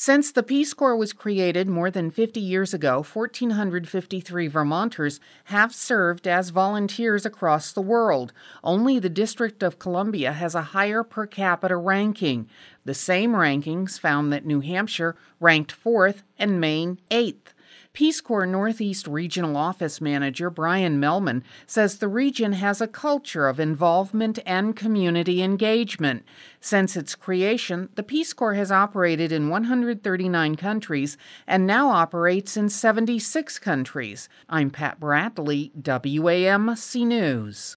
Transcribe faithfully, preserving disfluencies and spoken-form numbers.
Since the Peace Corps was created more than fifty years ago, one thousand four hundred fifty-three Vermonters have served as volunteers across the world. Only the District of Columbia has a higher per capita ranking. The same rankings found that New Hampshire ranked fourth and Maine eighth. Peace Corps Northeast Regional Office Manager Brian Melman says the region has a culture of involvement and community engagement. Since its creation, the Peace Corps has operated in one hundred thirty-nine countries and now operates in seventy-six countries. I'm Pat Bradley, W A M C News.